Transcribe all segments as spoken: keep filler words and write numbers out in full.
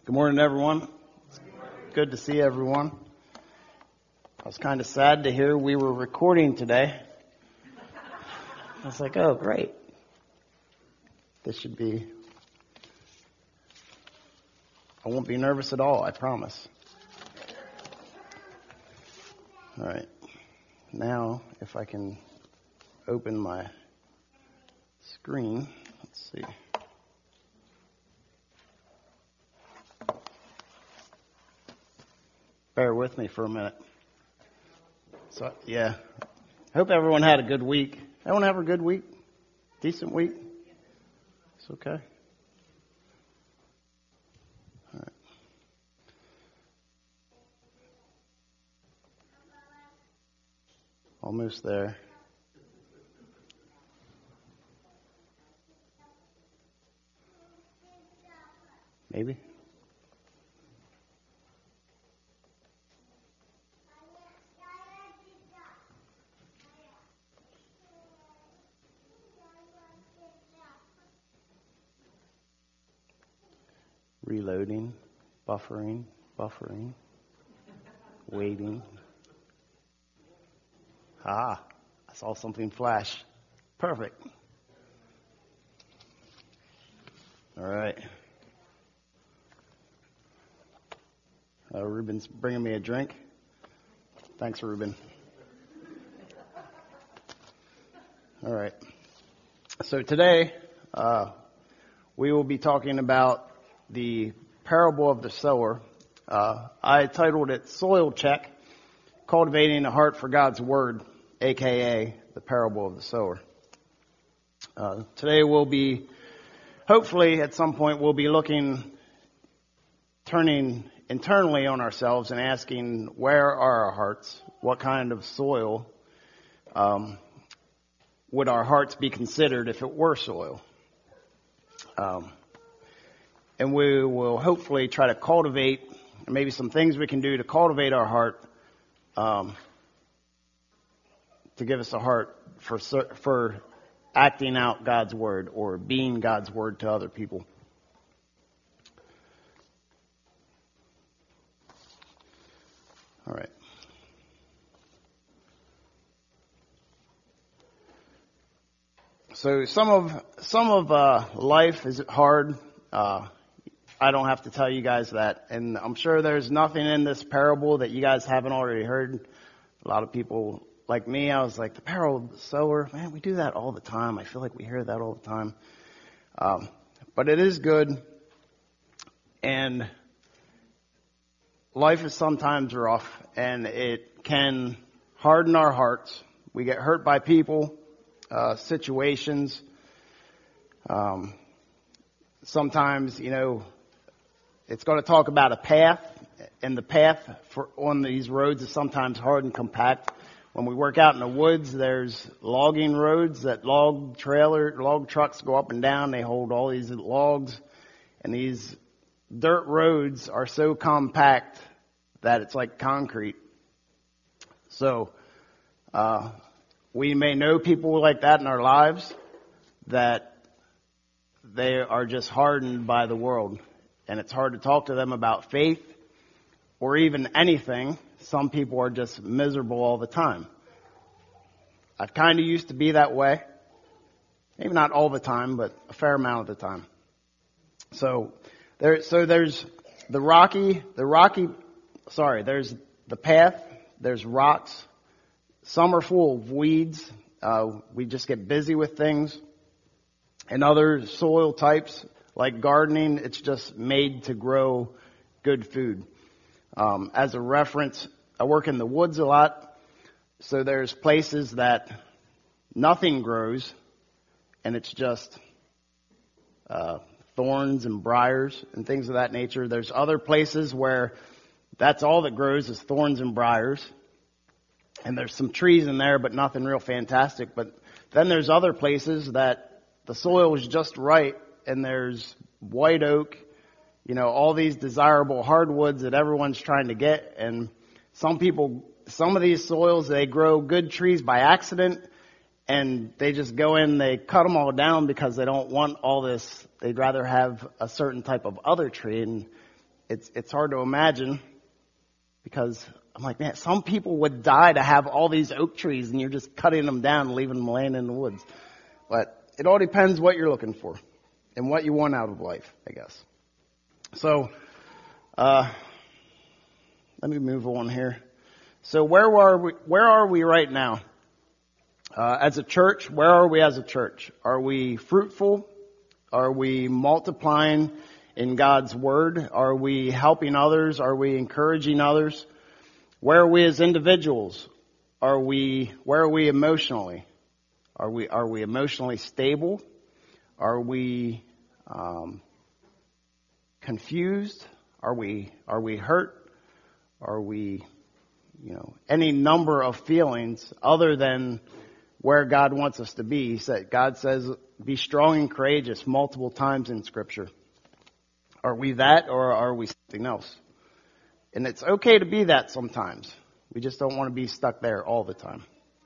Good morning, everyone. It's good to see everyone. I was kind of sad to hear we were recording today. I was like, oh, great. This should be... I won't be nervous at all, I promise. All right. Now, if I can open my screen, let's see. Bear with me for a minute. So, yeah. I hope everyone had a good week. Everyone have a good week? Decent week? It's okay. All right. Almost there. Maybe? Reloading, buffering, buffering, waiting. Ah, I saw something flash. Perfect. All right. Uh, Ruben's bringing me a drink. Thanks, Ruben. All right. So today, uh, we will be talking about the parable of the sower. Uh, I titled it Soil Check, Cultivating a Heart for God's Word, aka the parable of the sower. Uh, today we'll be, hopefully at some point we'll be looking, turning internally on ourselves and asking, where are our hearts? What kind of soil um, would our hearts be considered if it were soil? Um, And we will hopefully try to cultivate, maybe some things we can do to cultivate our heart, um, to give us a heart for for acting out God's word or being God's word to other people. All right. So some of some of uh, life is hard. Uh, I don't have to tell you guys that. And I'm sure there's nothing in this parable that you guys haven't already heard. A lot of people like me, I was like, the parable of the sower, man, we do that all the time. I feel like we hear that all the time. Um, but it is good. And life is sometimes rough, and it can harden our hearts. We get hurt by people, uh, situations. Um, sometimes, you know, it's going to talk about a path, and the path for on these roads is sometimes hard and compact. When we work out in the woods, there's logging roads that log trailer, log trucks go up and down. They hold all these logs, and these dirt roads are so compact that it's like concrete. So, uh, we may know people like that in our lives, that they are just hardened by the world. And it's hard to talk to them about faith or even anything. Some people are just miserable all the time. I've kind of used to be that way. Maybe not all the time, but a fair amount of the time. So there, so there's the rocky, the rocky, sorry, there's the path, there's rocks. Some are full of weeds. Uh, we just get busy with things. And other soil types, like gardening, it's just made to grow good food. Um, as a reference, I work in the woods a lot, so there's places that nothing grows, and it's just uh, thorns and briars and things of that nature. There's other places where that's all that grows is thorns and briars, and there's some trees in there, but nothing real fantastic. But then there's other places that the soil is just right, and there's white oak, you know, all these desirable hardwoods that everyone's trying to get. And some people, some of these soils, they grow good trees by accident, and they just go in, they cut them all down because they don't want all this. They'd rather have a certain type of other tree. And it's, it's hard to imagine because I'm like, man, some people would die to have all these oak trees and you're just cutting them down and leaving them laying in the woods. But it all depends what you're looking for and what you want out of life, I guess. So, uh, let me move on here. So where are we, where are we right now? Uh, as a church, where are we as a church? Are we fruitful? Are we multiplying in God's word? Are we helping others? Are we encouraging others? Where are we as individuals? Are we, where are we emotionally? Are we, are we emotionally stable? Are we, um, confused? Are we, are we hurt? Are we, you know, any number of feelings other than where God wants us to be? He said, God says, be strong and courageous multiple times in Scripture. Are we that, or are we something else? And it's okay to be that sometimes. We just don't want to be stuck there all the time.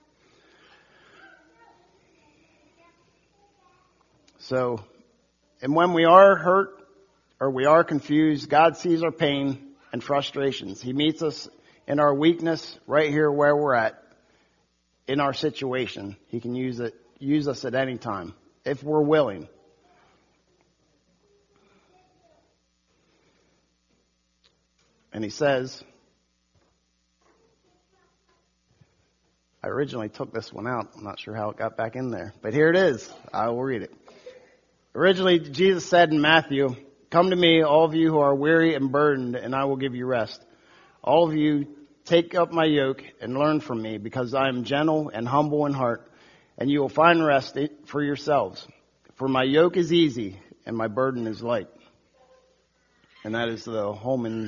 So, and when we are hurt or we are confused, God sees our pain and frustrations. He meets us in our weakness right here where we're at in our situation. He can use it, use us at any time if we're willing. And he says, I originally took this one out. I'm not sure how it got back in there, but here it is. I will read it. Originally, Jesus said in Matthew, come to me, all of you who are weary and burdened, and I will give you rest. All of you, take up my yoke and learn from me, because I am gentle and humble in heart, and you will find rest for yourselves. For my yoke is easy and my burden is light. And that is the Holman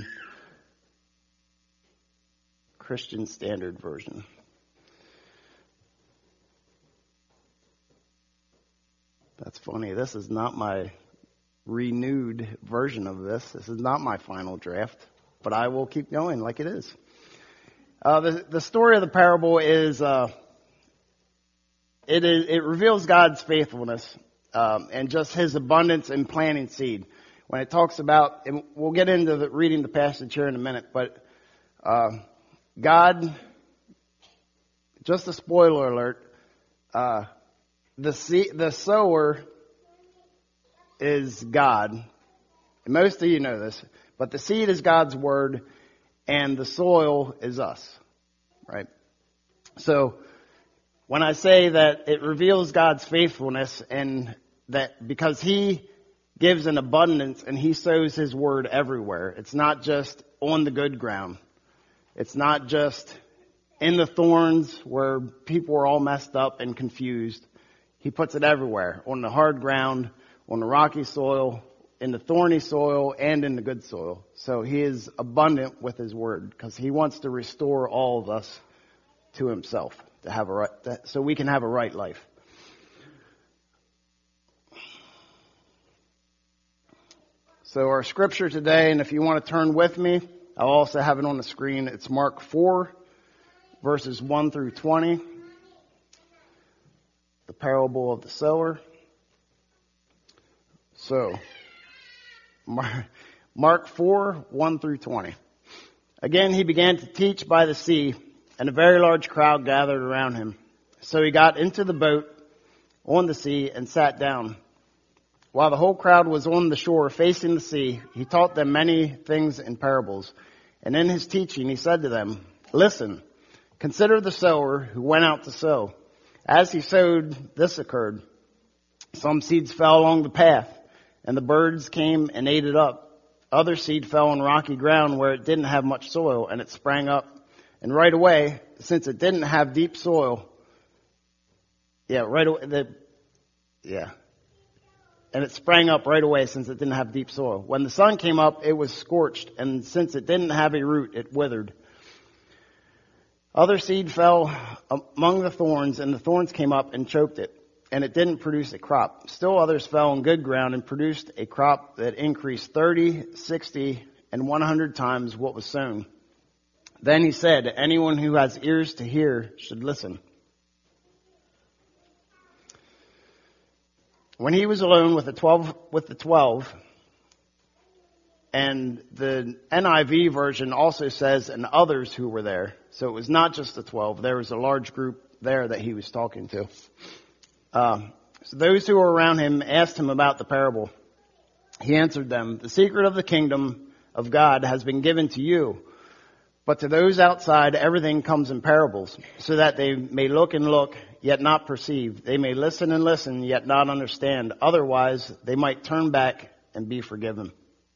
Christian Standard Version. That's funny. This is not my renewed version of this. This is not my final draft, but I will keep going like it is. Uh, the, the story of the parable is, uh, it is, it reveals God's faithfulness, um, and just His abundance in planting seed. When it talks about, and we'll get into the, reading the passage here in a minute, but, uh, God, just a spoiler alert, uh, the seed, the sower is God. And most of you know this, but the seed is God's word and the soil is us, right? So when I say that it reveals God's faithfulness, and that because He gives an abundance and He sows His word everywhere, it's not just on the good ground. It's not just in the thorns where people are all messed up and confused. He puts it everywhere, on the hard ground, on the rocky soil, in the thorny soil, and in the good soil. So He is abundant with His word because He wants to restore all of us to Himself to have a right, so we can have a right life. So our scripture today, and if you want to turn with me, I'll also have it on the screen. It's Mark four, verses one through twenty. The parable of the sower. So, Mark four, one through twenty. Again, He began to teach by the sea, and a very large crowd gathered around Him. So He got into the boat on the sea and sat down. While the whole crowd was on the shore facing the sea, He taught them many things in parables. And in His teaching, He said to them, listen, consider the sower who went out to sow. As he sowed, this occurred. Some seeds fell along the path, and the birds came and ate it up. Other seed fell on rocky ground where it didn't have much soil, and it sprang up. And right away, since it didn't have deep soil, yeah, right away, the, yeah. And it sprang up right away since it didn't have deep soil. When the sun came up, it was scorched, and since it didn't have a root, it withered. Other seed fell among the thorns, and the thorns came up and choked it, and it didn't produce a crop. Still others fell on good ground and produced a crop that increased thirty, sixty, and one hundred times what was sown. Then He said, anyone who has ears to hear should listen. When He was alone with the twelve, with the twelve, And the N I V version also says, and others who were there. So it was not just the twelve. There was a large group there that he was talking to. Uh, so those who were around him asked him about the parable. He answered them, the secret of the kingdom of God has been given to you. But to those outside, everything comes in parables, so that they may look and look, yet not perceive. They may listen and listen, yet not understand. Otherwise, they might turn back and be forgiven.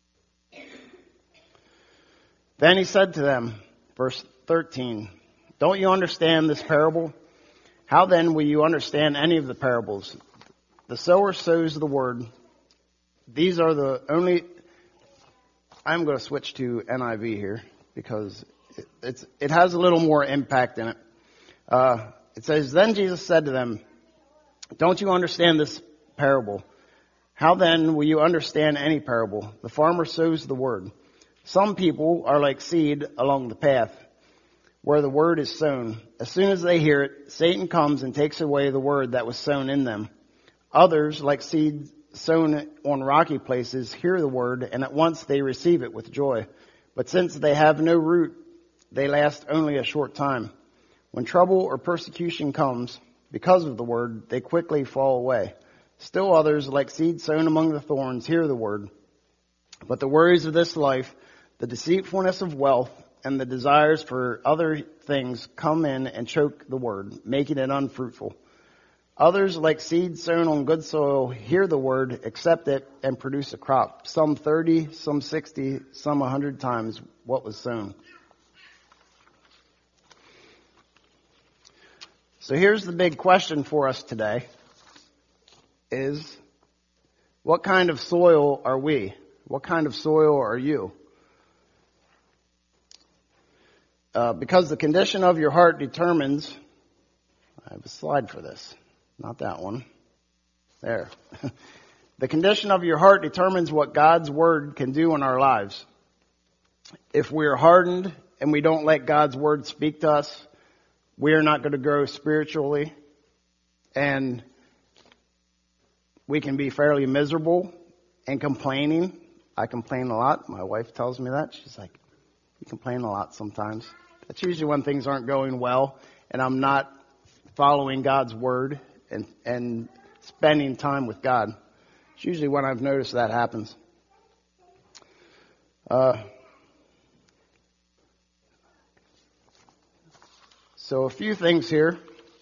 Then he said to them, verse thirteen, don't you understand this parable? How then will you understand any of the parables? The sower sows the word. These are the only, I'm going to switch to N I V here because it, it's, it has a little more impact in it. Uh, it says, then Jesus said to them, don't you understand this parable? How then will you understand any parable? The farmer sows the word. Some people are like seed along the path where the word is sown. As soon as they hear it, Satan comes and takes away the word that was sown in them. Others, like seed sown on rocky places, hear the word and at once they receive it with joy. But since they have no root, they last only a short time. When trouble or persecution comes because of the word, they quickly fall away. Still others, like seed sown among the thorns, hear the word. But the worries of this life, the deceitfulness of wealth, and the desires for other things come in and choke the word, making it unfruitful. Others, like seed sown on good soil, hear the word, accept it, and produce a crop. Some thirty, some sixty, some a hundred times what was sown. So here's the big question for us today is, what kind of soil are we? What kind of soil are you? Uh, because the condition of your heart determines, I have a slide for this, not that one. There. The condition of your heart determines what God's word can do in our lives. If we're hardened and we don't let God's word speak to us, we are not going to grow spiritually, and we can be fairly miserable and complaining. I complain a lot. My wife tells me that. She's like, you complain a lot sometimes. That's usually when things aren't going well and I'm not following God's word and, and spending time with God. It's usually when I've noticed that happens. Uh, so a few things here.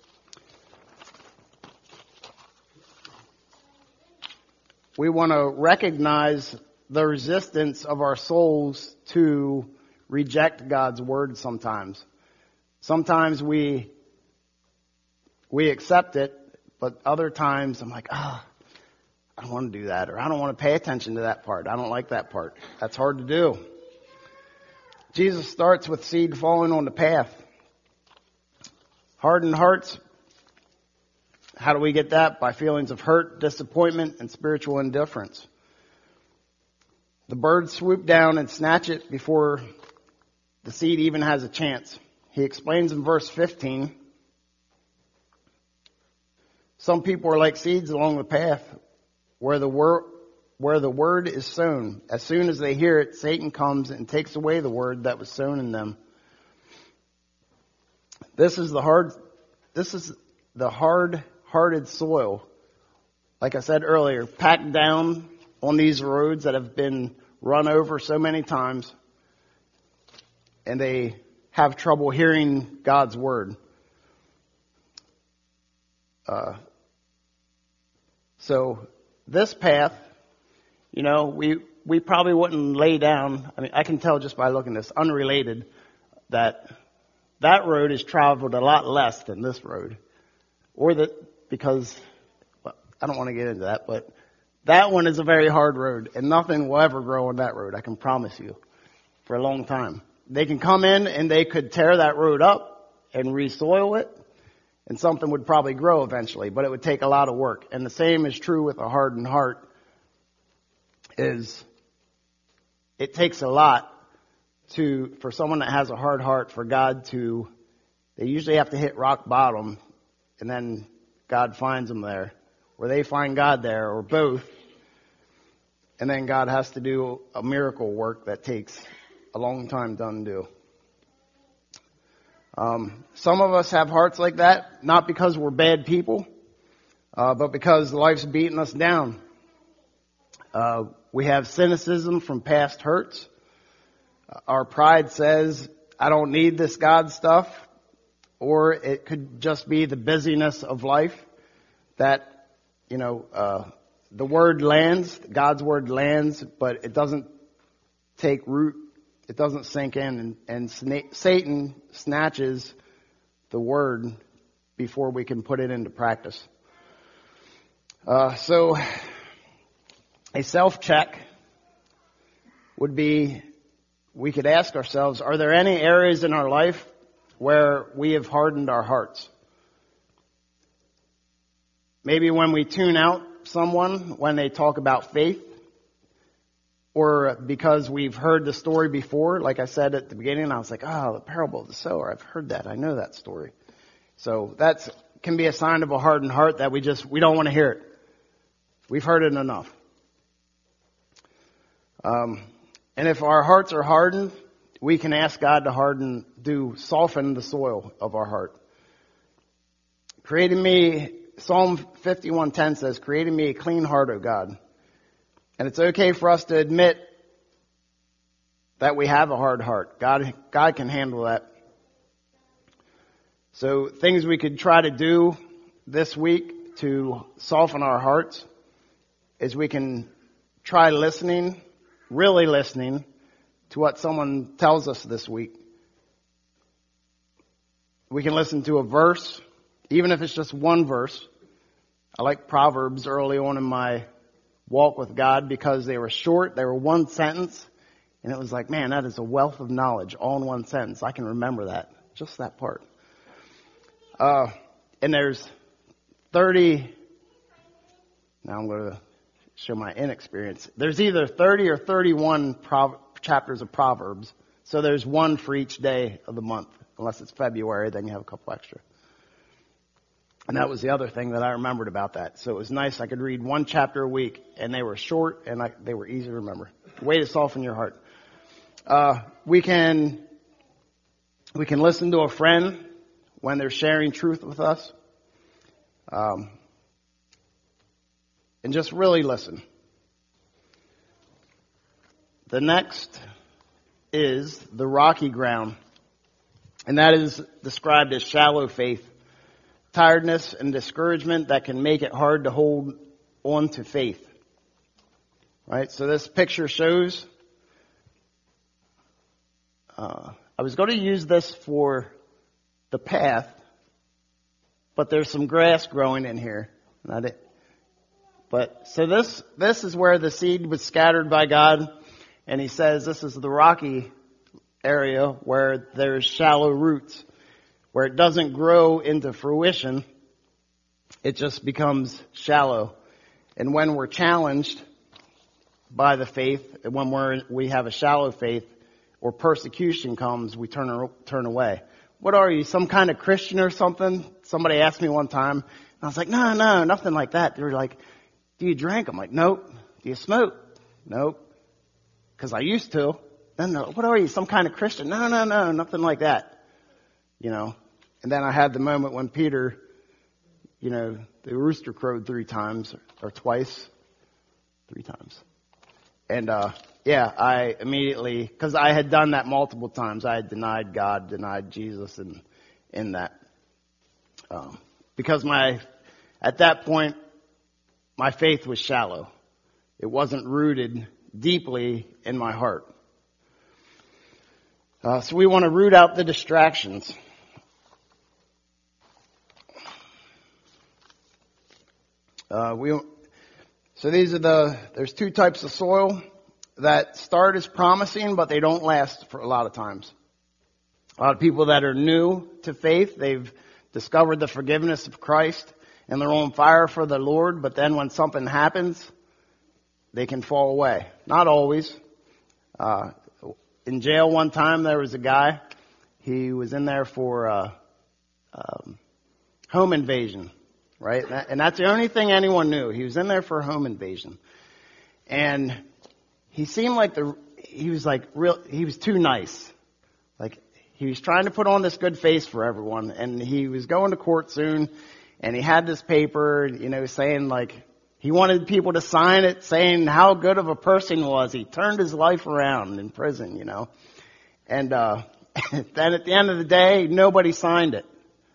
We want to recognize the resistance of our souls to reject God's word sometimes. Sometimes we we accept it, but other times I'm like, ah, oh, I don't want to do that, or I don't want to pay attention to that part. I don't like that part. That's hard to do. Jesus starts with seed falling on the path. Hardened hearts. How do we get that? By feelings of hurt, disappointment, and spiritual indifference. The birds swoop down and snatch it before the seed even has a chance. He explains in verse fifteen, some people are like seeds along the path where the word, where the word is sown. As soon as they hear it, Satan comes and takes away the word that was sown in them. This is the hard, this is the hard-hearted soil. Like I said earlier, packed down on these roads that have been run over so many times, and they have trouble hearing God's word. Uh, so this path, you know, we we probably wouldn't lay down. I mean, I can tell just by looking at this, unrelated, that that road is traveled a lot less than this road, or that because well, I don't want to get into that, but that one is a very hard road, and nothing will ever grow on that road. I can promise you, for a long time. They can come in and they could tear that road up and re-soil it, and something would probably grow eventually, but it would take a lot of work. And the same is true with a hardened heart. Is it takes a lot to for someone that has a hard heart for God to. They usually have to hit rock bottom, and then God finds them there, or they find God there, or both. and then God has to do a miracle work that takes a long time to undo. Um, some of us have hearts like that, not because we're bad people, uh, but because life's beating us down. Uh, we have cynicism from past hurts. Our pride says, I don't need this God stuff. Or it could just be the busyness of life that, you know, uh, the word lands, God's word lands, but it doesn't take root. It doesn't sink in, and, and sna- Satan snatches the word before we can put it into practice. Uh, so a self-check would be, we could ask ourselves, are there any areas in our life where we have hardened our hearts? Maybe when we tune out someone when they talk about faith, or because we've heard the story before. Like I said at the beginning, I was like, oh, the parable of the sower. I've heard that. I know that story. So that can be a sign of a hardened heart that we just, we don't want to hear it. We've heard it enough. Um, and if our hearts are hardened, we can ask God to harden, do soften the soil of our heart. Create in me, Psalm fifty-one ten says, create in me a clean heart, O God. And it's okay for us to admit that we have a hard heart. God, God can handle that. So things we could try to do this week to soften our hearts is we can try listening, really listening to what someone tells us this week. We can listen to a verse, even if it's just one verse. I like Proverbs early on in my walk with God because they were short. They were one sentence. And it was like, man, that is a wealth of knowledge all in one sentence. I can remember that. Just that part. Uh, and there's thirty. Now I'm going to show my inexperience. There's either thirty or thirty-one Prov- chapters of Proverbs. So there's one for each day of the month. Unless it's February, then you have a couple extra. And that was the other thing that I remembered about that. So it was nice. I could read one chapter a week, and they were short, and I, they were easy to remember. Way to soften your heart. Uh, we can, we can listen to a friend when they're sharing truth with us. Um, and just really listen. The next is the rocky ground. And that is described as shallow faith. Tiredness and discouragement that can make it hard to hold on to faith. Right? So this picture shows, uh, I was going to use this for the path, but there's some grass growing in here. Not it. But, so this, this is where the seed was scattered by God, and he says this is the rocky area where there's shallow roots. Where it doesn't grow into fruition, it just becomes shallow. And when we're challenged by the faith, when we're, we have a shallow faith, or persecution comes, we turn turn away. What are you, some kind of Christian or something? Somebody asked me one time, and I was like, no, no, nothing like that. They were like, do you drink? I'm like, nope. Do you smoke? Nope. Because I used to. Then, what are you, some kind of Christian? No, no, no, nothing like that. You know, and then I had the moment when Peter, you know, the rooster crowed three times or twice, three times. And, uh, yeah, I immediately, cause I had done that multiple times. I had denied God, denied Jesus and in that, um, because my, at that point, my faith was shallow. It wasn't rooted deeply in my heart. Uh, so we want to root out the distractions. Uh, we, so these are the, there's two types of soil that start as promising, but they don't last for a lot of times. A lot of people that are new to faith, they've discovered the forgiveness of Christ and they're on fire for the Lord, but then when something happens, they can fall away. Not always. Uh, in jail one time, there was a guy, he was in there for, uh, um, home invasion. Right? And that's the only thing anyone knew. He was in there for a home invasion. And he seemed like the, he was like real, he was too nice. Like he was trying to put on this good face for everyone, and he was going to court soon, and he had this paper, you know, saying like, he wanted people to sign it saying how good of a person he was. He turned his life around in prison, you know. And, uh, then at the end of the day, nobody signed it.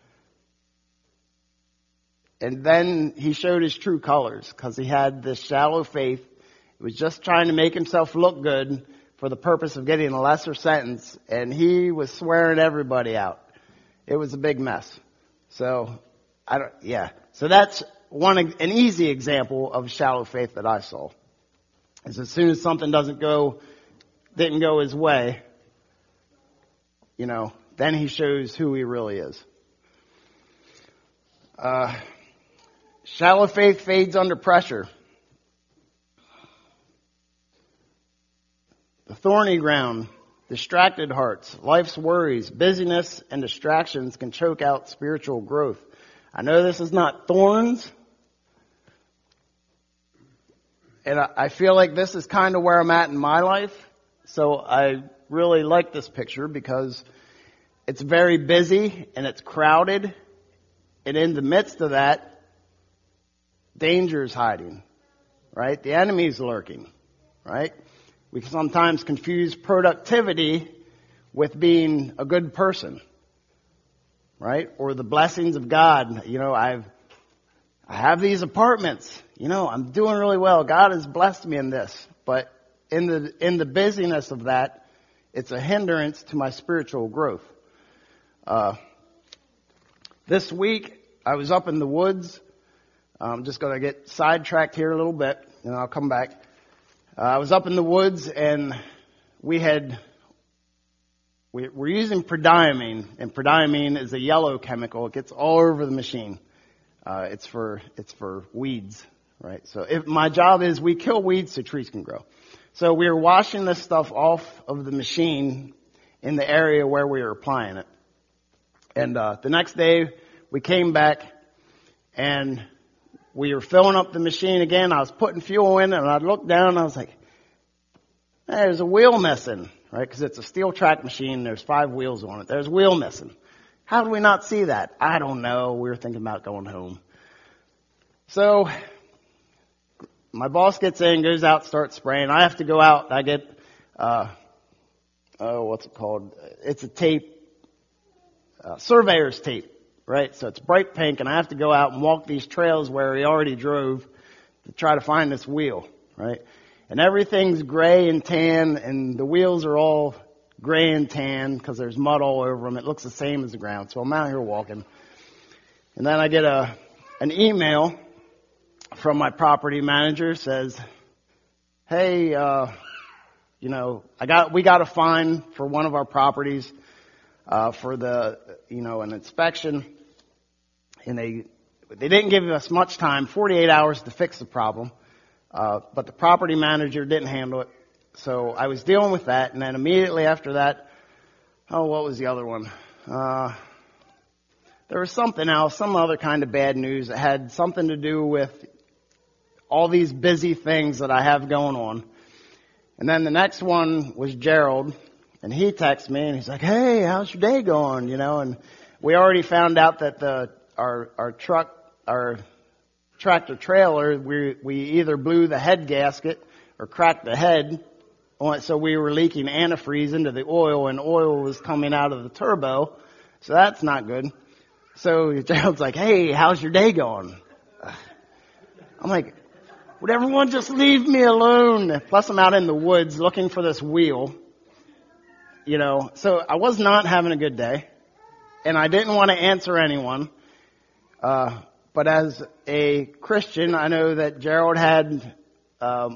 And then he showed his true colors because he had this shallow faith. He was just trying to make himself look good for the purpose of getting a lesser sentence. And he was swearing everybody out. It was a big mess. So, I don't, yeah. So that's one, an easy example of shallow faith that I saw. Is as soon as something doesn't go, didn't go his way, you know, then he shows who he really is. Uh, shallow faith fades under pressure. The thorny ground, distracted hearts, life's worries, busyness, and distractions can choke out spiritual growth. I know this is not thorns, and I feel like this is kind of where I'm at in my life. So I really like this picture because it's very busy and it's crowded, and in the midst of that, danger is hiding, right? The enemy's lurking, right? We can sometimes confuse productivity with being a good person, right? Or the blessings of God. You know, I've, I have these apartments. You know, I'm doing really well. God has blessed me in this. But in the, in the busyness of that, it's a hindrance to my spiritual growth. Uh, this week, I was up in the woods. I'm just going to get sidetracked here a little bit, and I'll come back. Uh, I was up in the woods, and we had, we, we're using prodiamine, and prodiamine is a yellow chemical. It gets all over the machine. Uh, it's for, it's for weeds, right? So if my job is we kill weeds so trees can grow. So we were washing this stuff off of the machine in the area where we were applying it. And, uh, the next day we came back and we were filling up the machine again. I was putting fuel in and I looked down and I was like, hey, there's a wheel missing, right? Cause it's a steel track machine. There's five wheels on it. There's a wheel missing. How did we not see that? I don't know. We were thinking about going home. So my boss gets in, goes out, starts spraying. I have to go out. I get, uh, oh, what's it called? It's a tape, uh, surveyor's tape. Right, so it's bright pink, and I have to go out and walk these trails where he already drove to try to find this wheel, right? And everything's gray and tan, and the wheels are all gray and tan because there's mud all over them. It looks the same as the ground. So I'm out here walking, and then I get a an email from my property manager says, "Hey, uh, you know, I got we got a fine for one of our properties." Uh, for the, you know, an inspection, and they, they didn't give us much time, forty-eight hours to fix the problem, uh, but the property manager didn't handle it. So I was dealing with that, and then immediately after that, oh, what was the other one? Uh, there was something else, some other kind of bad news that had something to do with all these busy things that I have going on. And then the next one was Gerald. And he texts me and he's like, hey, how's your day going? You know, and we already found out that the, our, our truck, our tractor trailer, we, we either blew the head gasket or cracked the head on it. So we were leaking antifreeze into the oil and oil was coming out of the turbo. So that's not good. So Gerald's like, hey, how's your day going? I'm like, would everyone just leave me alone? Plus I'm out in the woods looking for this wheel. You know, so I was not having a good day, and I didn't want to answer anyone. Uh, but as a Christian, I know that Gerald had, um,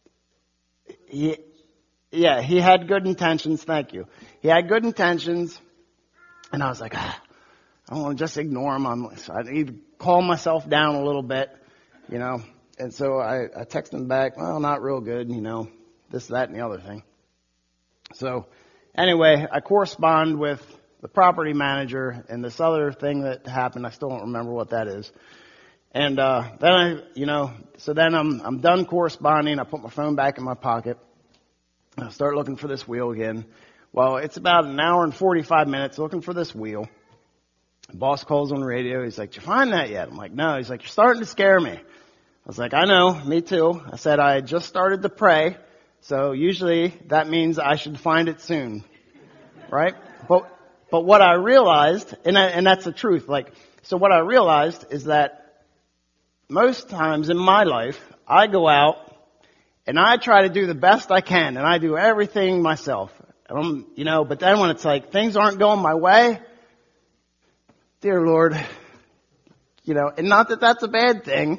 he, yeah, he had good intentions. Thank you. He had good intentions, and I was like, ah, I don't want to just ignore him. I'm, so I need to calm myself down a little bit, you know. And so I, I texted him back, well, not real good, you know, this, that, and the other thing. So. Anyway, I correspond with the property manager and this other thing that happened. I still don't remember what that is. And, uh, then I, you know, so then I'm, I'm done corresponding. I put my phone back in my pocket. I start looking for this wheel again. Well, it's about an hour and forty-five minutes looking for this wheel. The boss calls on the radio. He's like, did you find that yet? I'm like, no. He's like, you're starting to scare me. I was like, I know, me too. I said, I had just started to pray. So usually that means I should find it soon. Right? But, but what I realized, and, I, and that's the truth, like, so what I realized is that most times in my life, I go out and I try to do the best I can and I do everything myself. Um, you know, but then when it's like things aren't going my way, dear Lord, you know, and not that that's a bad thing,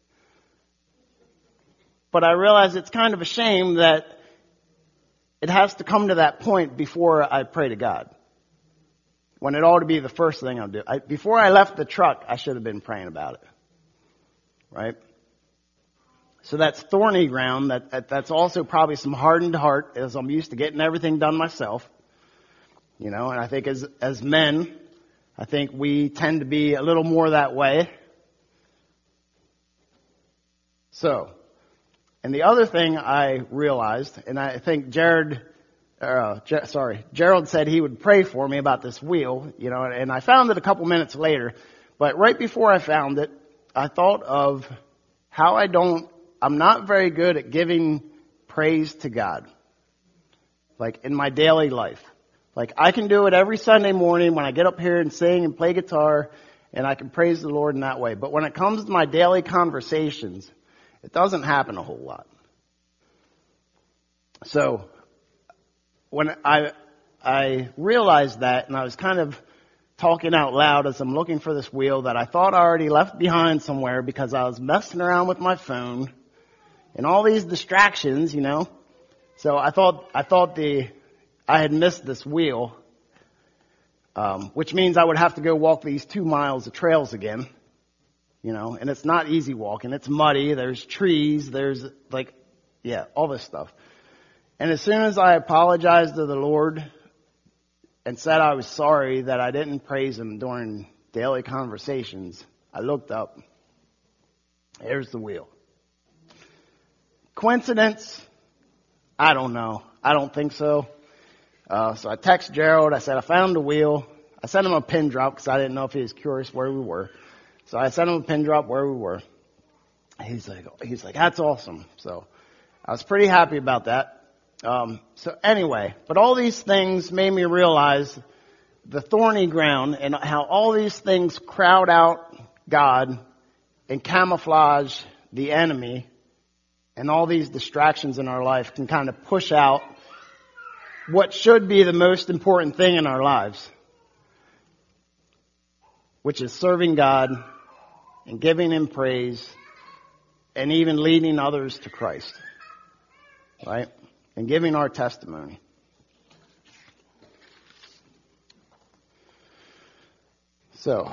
but I realize it's kind of a shame that it has to come to that point before I pray to God. When it ought to be the first thing I'll do. I, before I left the truck, I should have been praying about it. Right? So that's thorny ground. That, that that's also probably some hardened heart, as I'm used to getting everything done myself. You know, and I think as as men, I think we tend to be a little more that way. So, and the other thing I realized, and I think Jared, uh, Ger- sorry, Gerald said he would pray for me about this wheel, you know, and I found it a couple minutes later. But right before I found it, I thought of how I don't, I'm not very good at giving praise to God. Like in my daily life. Like I can do it every Sunday morning when I get up here and sing and play guitar, and I can praise the Lord in that way. But when it comes to my daily conversations, it doesn't happen a whole lot. So when I I realized that, and I was kind of talking out loud as I'm looking for this wheel that I thought I already left behind somewhere because I was messing around with my phone and all these distractions, you know. So I thought I thought the I had missed this wheel, um, which means I would have to go walk these two miles of trails again. You know, and it's not easy walking. It's muddy. There's trees. There's like, yeah, all this stuff. And as soon as I apologized to the Lord and said I was sorry that I didn't praise Him during daily conversations, I looked up. There's the wheel. Coincidence? I don't know. I don't think so. Uh, so I texted Gerald. I said, I found the wheel. I sent him a pin drop because I didn't know if he was curious where we were. So I sent him a pin drop where we were. He's like, he's like, that's awesome. So I was pretty happy about that. Um, so anyway, but all these things made me realize the thorny ground and how all these things crowd out God and camouflage the enemy, and all these distractions in our life can kind of push out what should be the most important thing in our lives, which is serving God and giving Him praise and even leading others to Christ, right? And giving our testimony. So,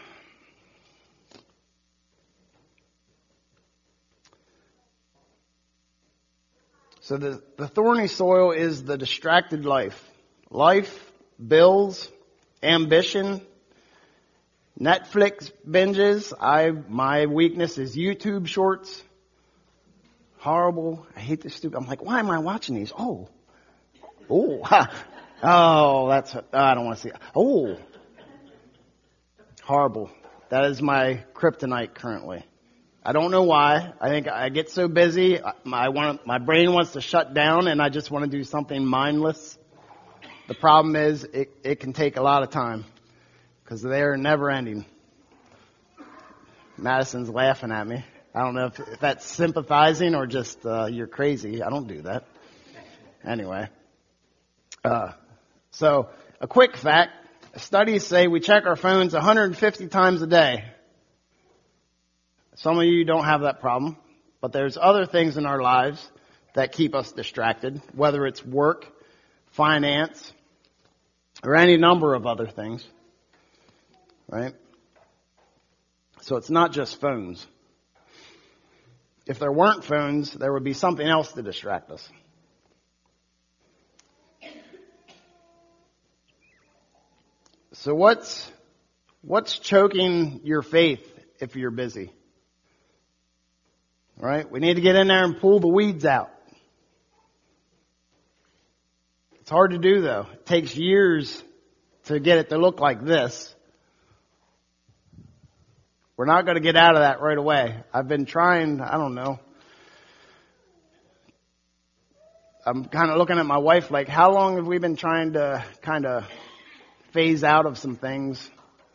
so the, the thorny soil is the distracted life. Life, bills, ambition, Netflix binges. I, my weakness is YouTube shorts. Horrible. I hate this stupid. I'm like, why am I watching these? Oh, oh, ha. Oh, that's, I don't want to see it. Oh, horrible. That is my kryptonite currently. I don't know why. I think I get so busy. I want, my brain wants to shut down and I just want to do something mindless. The problem is it, it can take a lot of time because they're never ending. Madison's laughing at me. I don't know if, if that's sympathizing or just, uh, you're crazy. I don't do that. Anyway. Uh, so a quick fact. Studies say we check our phones one hundred fifty times a day. Some of you don't have that problem, but there's other things in our lives that keep us distracted, whether it's work, finance, or any number of other things, right? So it's not just phones. If there weren't phones, there would be something else to distract us. So what's, what's choking your faith if you're busy? right? We need to get in there and pull the weeds out. It's hard to do though. It takes years to get it to look like this. We're not going to get out of that right away. I've been trying, I don't know. I'm kind of looking at my wife like, how long have we been trying to kind of phase out of some things?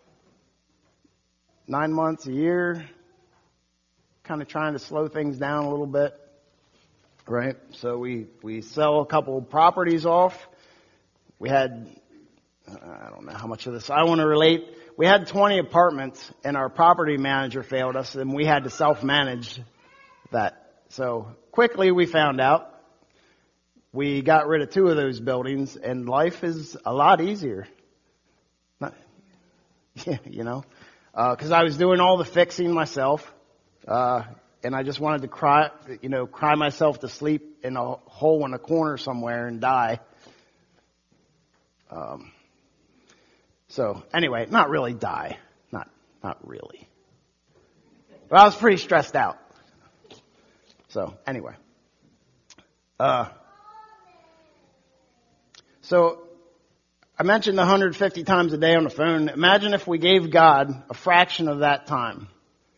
Nine months, a year? Kind of trying to slow things down a little bit. Right? So we, we sell a couple properties off. We had, I don't know how much of this I want to relate. We had twenty apartments and our property manager failed us and we had to self-manage that. So quickly we found out. We got rid of two of those buildings and life is a lot easier. Not, yeah, you know, uh, cause I was doing all the fixing myself. Uh, and I just wanted to cry, you know, cry myself to sleep in a hole in a corner somewhere and die. Um, so anyway, not really die. Not, not really. But I was pretty stressed out. So anyway, uh, so I mentioned one hundred fifty times a day on the phone. Imagine if we gave God a fraction of that time.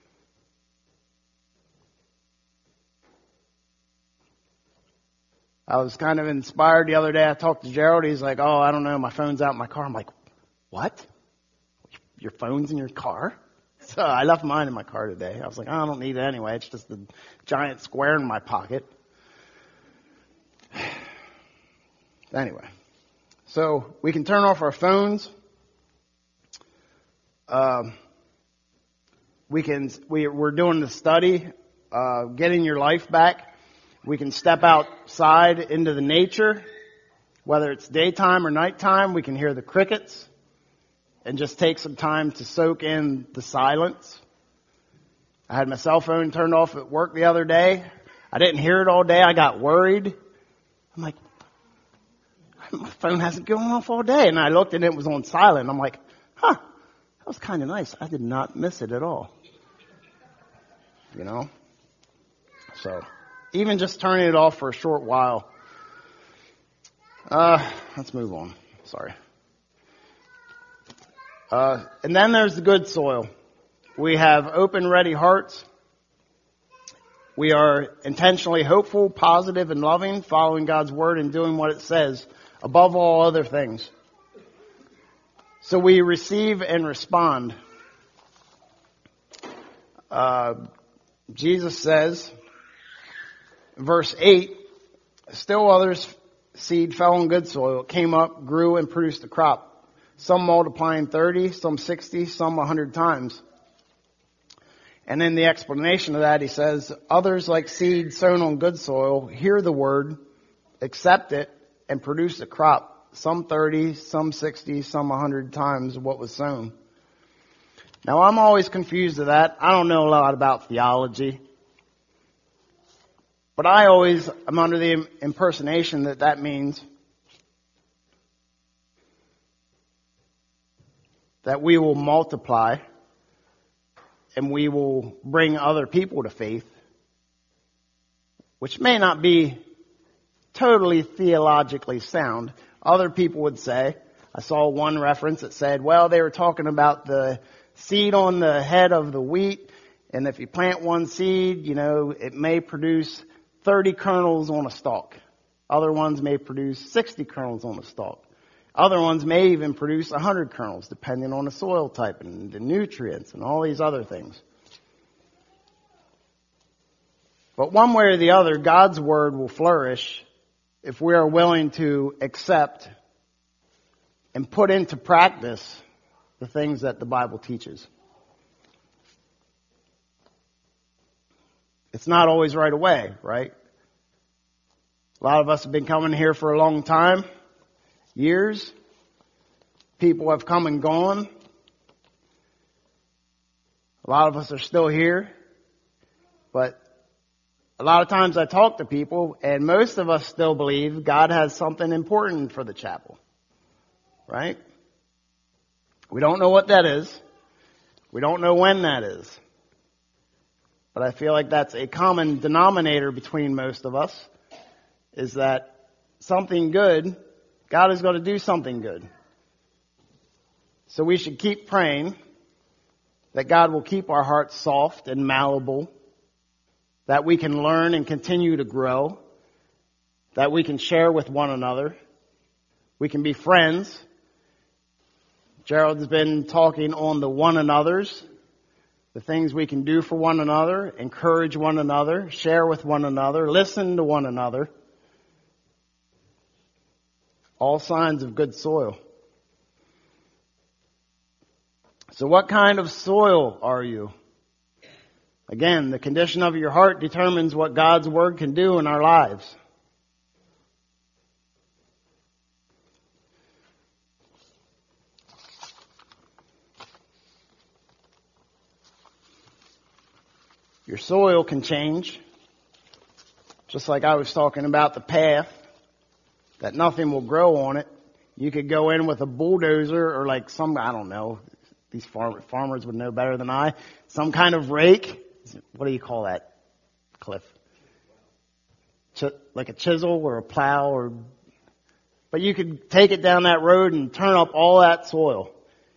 I was kind of inspired the other day. I talked to Gerald. He's like, oh, I don't know. My phone's out in my car. I'm like, what? Your phone's in your car? So I left mine in my car today. I was like, oh, I don't need it anyway. It's just a giant square in my pocket. Anyway, so we can turn off our phones. Um, we can, we, we're doing the study, uh, getting your life back. We can step outside into the nature, whether it's daytime or nighttime. We can hear the crickets and just take some time to soak in the silence. I had my cell phone turned off at work the other day. I didn't hear it all day. I got worried. I'm like, my phone hasn't gone off all day. And I looked and it was on silent. I'm like, huh, that was kind of nice. I did not miss it at all. You know? So even just turning it off for a short while. Uh, let's move on. Sorry. Uh, and then there's the good soil. We have open, ready hearts. We are intentionally hopeful, positive, and loving, following God's word and doing what it says above all other things. So we receive and respond. Uh, Jesus says, verse eight, still others seed fell on good soil. It came up, grew, and produced a crop. Some multiplying thirty, some sixty, some a hundred times. And in the explanation of that, he says, others like seed sown on good soil, hear the word, accept it, and produce a crop. Some thirty, some sixty, some a hundred times what was sown. Now I'm always confused with that. I don't know a lot about theology. But I always am under the impersonation that that means that we will multiply and we will bring other people to faith, which may not be totally theologically sound. Other people would say, I saw one reference that said, well, they were talking about the seed on the head of the wheat, and if you plant one seed, you know, it may produce thirty kernels on a stalk. Other ones may produce sixty kernels on a stalk. Other ones may even produce one hundred kernels, depending on the soil type and the nutrients and all these other things. But one way or the other, God's word will flourish if we are willing to accept and put into practice the things that the Bible teaches. It's not always right away, right? A lot of us have been coming here for a long time, years. People have come and gone. A lot of us are still here. But a lot of times I talk to people, and most of us still believe God has something important for the chapel. Right? We don't know what that is. We don't know when that is. but I feel like that's a common denominator between most of us, is that something good, God is going to do something good. So we should keep praying that God will keep our hearts soft and malleable, that we can learn and continue to grow, that we can share with one another, we can be friends. Gerald's been talking on the one another's, the things we can do for one another, encourage one another, share with one another, listen to one another. All signs of good soil. So what kind of soil are you? Again, the condition of your heart determines what God's Word can do in our lives. Your soil can change. Just like I was talking about the path, that nothing will grow on it. You could go in with a bulldozer or like some, I don't know, these farm, farmers would know better than I, some kind of rake. What do you call that, Cliff? Ch- like a chisel or a plow, or, but you could take it down that road and turn up all that soil.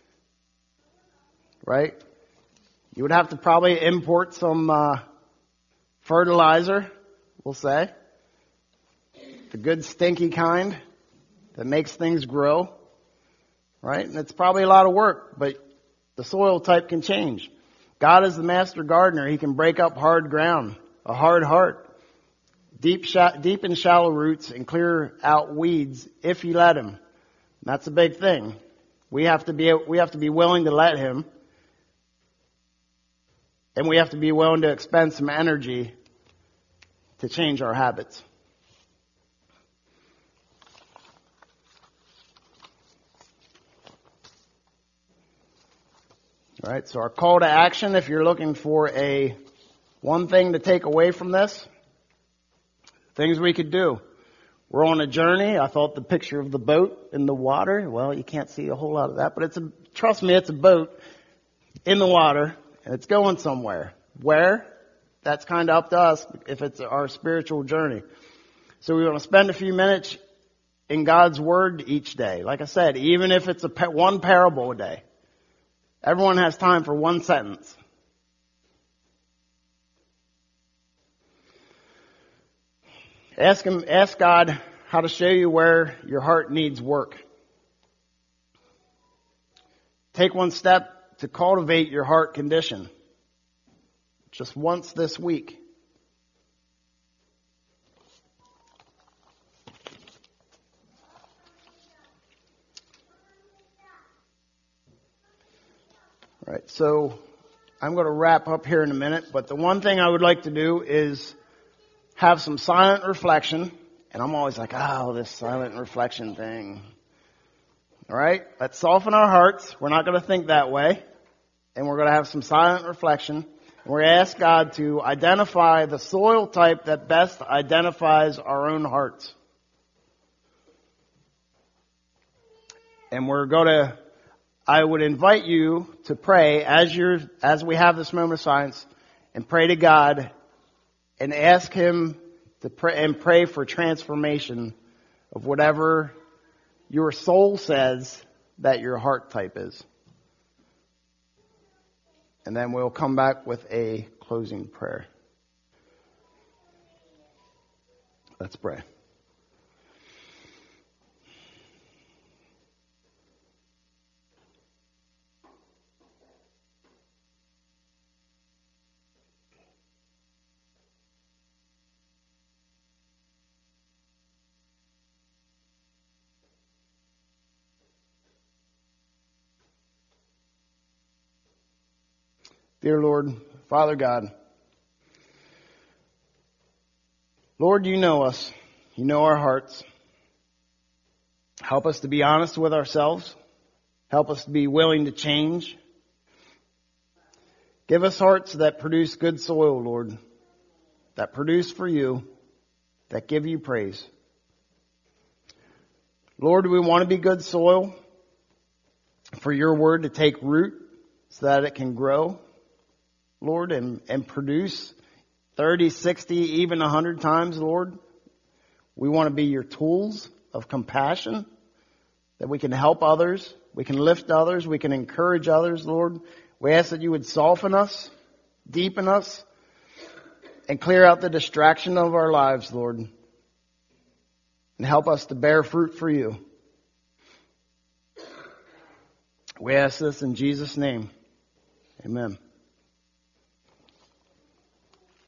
Right? You would have to probably import some uh, fertilizer, we'll say. The good stinky kind that makes things grow. Right? And it's probably a lot of work, but the soil type can change. God is the master gardener. He can break up hard ground, a hard heart, deep, sh- deep and shallow roots, and clear out weeds if you let him. That's a big thing. We have to be, we have to be willing to let him. And we have to be willing to expend some energy to change our habits. All right, so our call to action, if you're looking for a one thing to take away from this, things we could do. We're on a journey. I thought the picture of the boat in the water, well, you can't see a whole lot of that, but it's a, trust me, it's a boat in the water. And it's going somewhere. Where? That's kind of up to us if it's our spiritual journey. So we want to spend a few minutes in God's Word each day. Like I said, even if it's a one parable a day. Everyone has time for one sentence. Ask him, ask God how to show you where your heart needs work. Take one step to cultivate your heart condition. Just once this week. All right, so I'm going to wrap up here in a minute, but the one thing I would like to do is have some silent reflection, and I'm always like, oh, this silent reflection thing. All right, let's soften our hearts. We're not going to think that way. And we're going to have some silent reflection. And we're going to ask God to identify the soil type that best identifies our own hearts. And we're going to, I would invite you to pray as you're, as we have this moment of silence, and pray to God and ask Him to pray and pray for transformation of whatever your soul says that your heart type is. And then we'll come back with a closing prayer. Let's pray. Dear Lord, Father God, Lord, you know us. You know our hearts. Help us to be honest with ourselves. Help us to be willing to change. Give us hearts that produce good soil, Lord, that produce for you, that give you praise. Lord, we want to be good soil for your word to take root so that it can grow. Lord, and, and produce thirty, sixty, even one hundred times, Lord. We want to be your tools of compassion, that we can help others, we can lift others, we can encourage others, Lord. We ask that you would soften us, deepen us, and clear out the distraction of our lives, Lord, and help us to bear fruit for you. We ask this in Jesus' name. Amen.